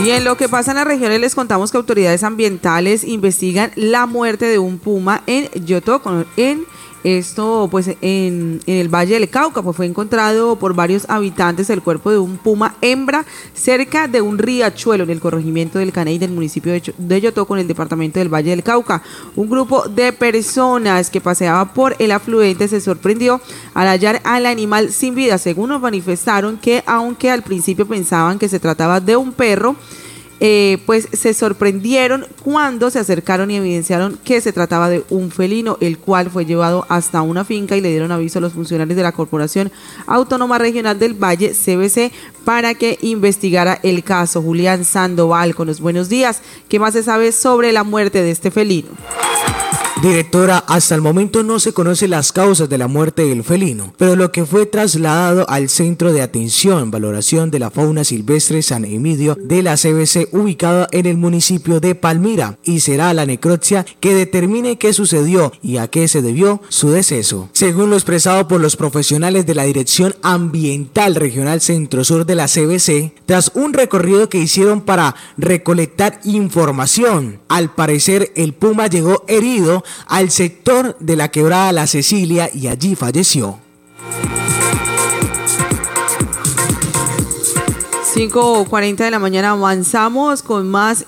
Y en lo que pasa en las regiones les contamos que autoridades ambientales investigan la muerte de un puma en Yotó, en el Valle del Cauca, pues fue encontrado por varios habitantes el cuerpo de un puma hembra cerca de un riachuelo en el corregimiento del Caney del municipio de Yotó con el departamento del Valle del Cauca. Un grupo de personas que paseaba por el afluente se sorprendió al hallar al animal sin vida. Según nos manifestaron que aunque al principio pensaban que se trataba de un perro, pues se sorprendieron cuando se acercaron y evidenciaron que se trataba de un felino, el cual fue llevado hasta una finca y le dieron aviso a los funcionarios de la Corporación Autónoma Regional del Valle, CBC, para que investigara el caso. Julián Sandoval, con los buenos días. ¿Qué más se sabe sobre la muerte de este felino? Directora, hasta el momento no se conocen las causas de la muerte del felino, pero lo que fue trasladado al Centro de Atención, Valoración de la Fauna Silvestre San Emidio de la CBC, ubicado en el municipio de Palmira, y será la necropsia que determine qué sucedió y a qué se debió su deceso. Según lo expresado por los profesionales de la Dirección Ambiental Regional Centro Sur de la CBC, tras un recorrido que hicieron para recolectar información, al parecer el puma llegó herido al sector de la quebrada La Cecilia y allí falleció. 5:40 de la mañana, avanzamos con más